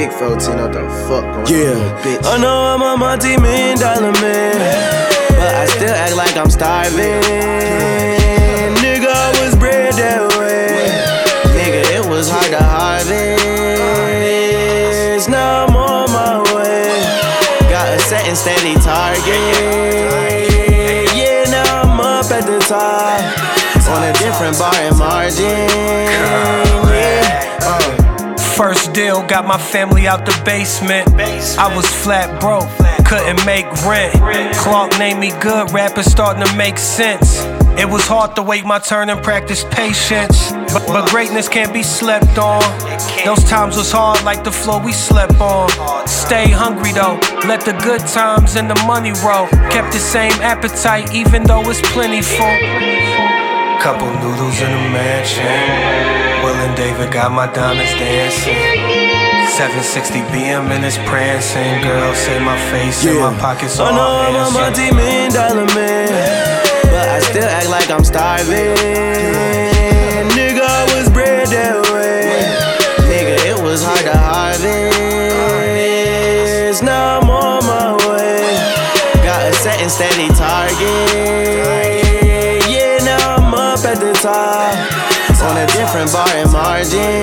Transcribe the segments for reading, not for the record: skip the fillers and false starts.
Big 14, what the fuck going on, little bitch? I know I'm a multi-million-dollar man, but I still act like I'm starving. Nigga, I was bred that way. Nigga, it was hard to harvest. Now I'm on my way. Got a set and steady target. Yeah, now I'm up at the top, on a different bar and margin. First deal, got my family out the basement. I was flat broke, couldn't make rent. Clark named me good, rapping starting to make sense. It was hard to wait my turn and practice patience, but greatness can't be slept on. Those times was hard like the floor we slept on. Stay hungry though, let the good times and the money roll. Kept the same appetite even though it's plentiful. Couple noodles in a mansion. Will and David got my diamonds dancing. 760 BM in his prancing. Girl, say my face and my pockets all dancing. I know I'm a multi-million-dollar man, but I still act like I'm starving. Nigga, I was bred that way. Nigga, it was hard to harvest. Now I'm on my way. Got a set and steady target. Yeah, now I'm up at the top, on a different bar and margin,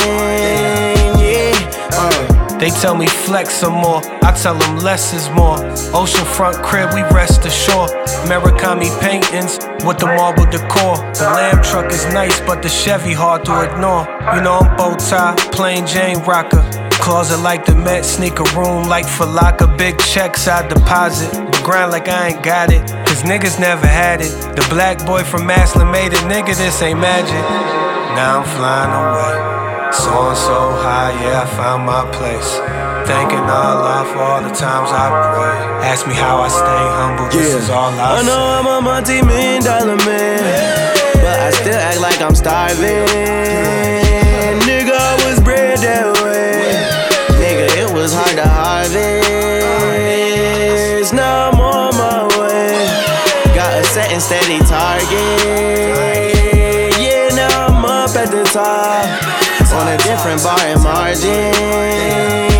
They tell me flex some more, I tell them less is more. Oceanfront crib, we rest ashore. Murakami paintings with the marble decor. The Lamb truck is nice, but the Chevy hard to ignore. You know I'm bow tie, plain Jane rocker. Closet like the Met, sneaker room like Falaka. Big checks I deposit, but grind like I ain't got it, cause niggas never had it. The black boy from Maslin made it, nigga, this ain't magic. Now I'm flying away, soaring so high, yeah, I found my place. Thanking Allah for all the times I pray. Ask me how I stay humble, this is all I say. I know I'm a multi-million-dollar man, but I still act like I'm starving. Nigga, I was bred that way. Nigga, it was hard to harvest. Now I'm on my way. Got a set and steady target. At the top, on a different bar and margin.